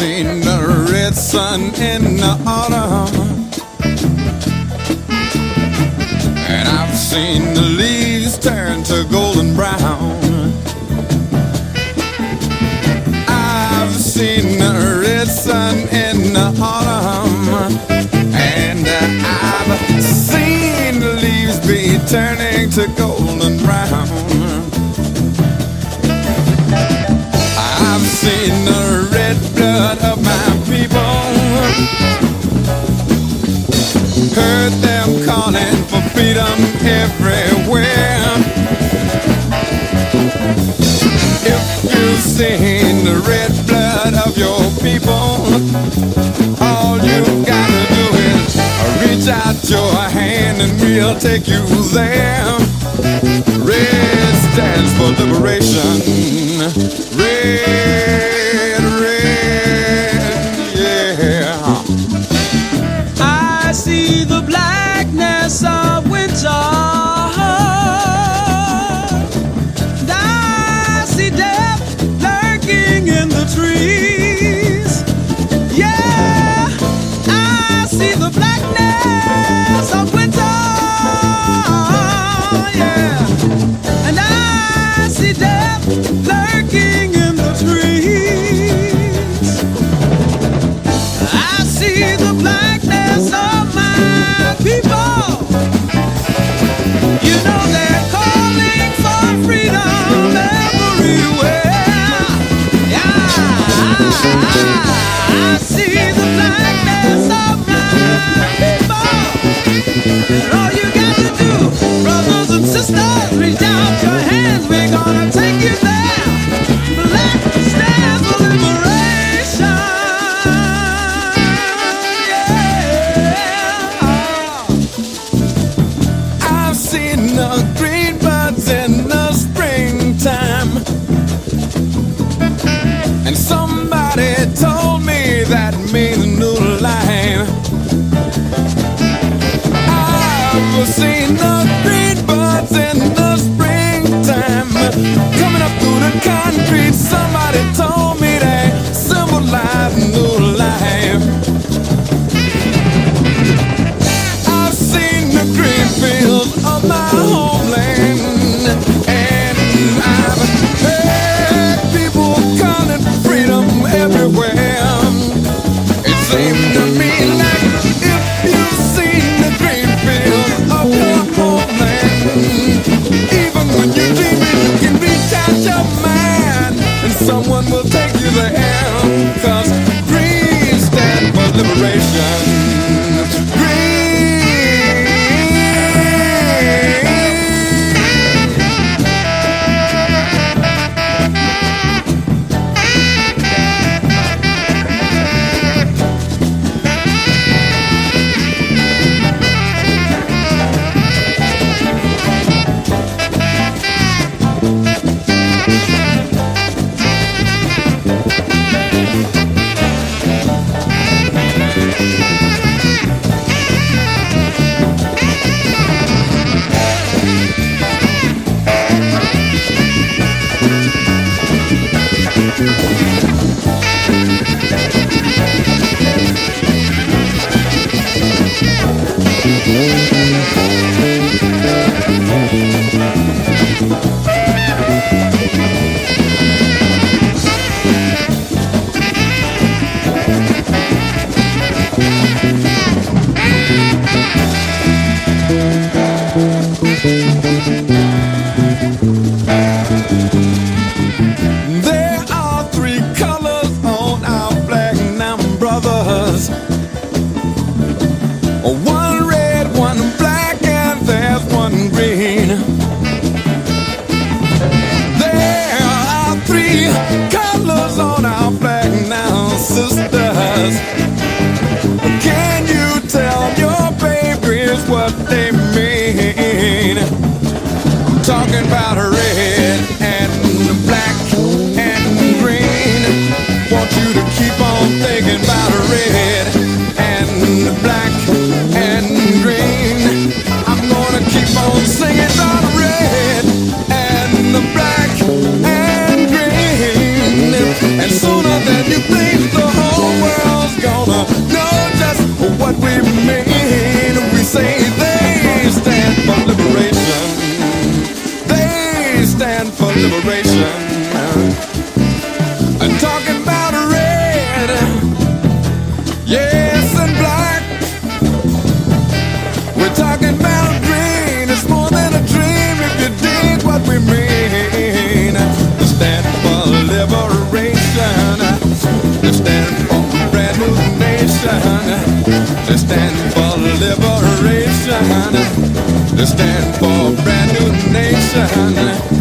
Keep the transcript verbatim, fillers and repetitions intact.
seen the red sun in the autumn, and I've seen the leaves turn to golden brown. I've seen the red sun in the autumn, and I've seen the leaves be turning to golden brown. I've seen the red blood of my people, heard them calling for freedom everywhere. If you've seen the red blood of your people, all you gotta do is reach out your hand and we'll take you there. Red stands for liberation. Red, red, yeah. I see the blackness of winter, and I see death lurking in the trees. Yeah, I see the blackness of winter, yeah, and I see death lurking in the trees. I see the blackness of my people. You know they're calling for freedom everywhere. Yeah, I see the blackness of my people. And all you got to do, brothers and sisters, reach out your hands. We're gonna take you there. Black stands for liberation. I've seen the green buds in the springtime, and somebody told me that means new life. I've seen the green buds in the springtime coming up through the concrete. Somebody told me they symbolize new life. I've seen the green fields of my homeland, and I've heard people calling for freedom everywhere. It seems to me like if you've seen the green fields of your home, They stand for liberation. They stand for a brand new nation.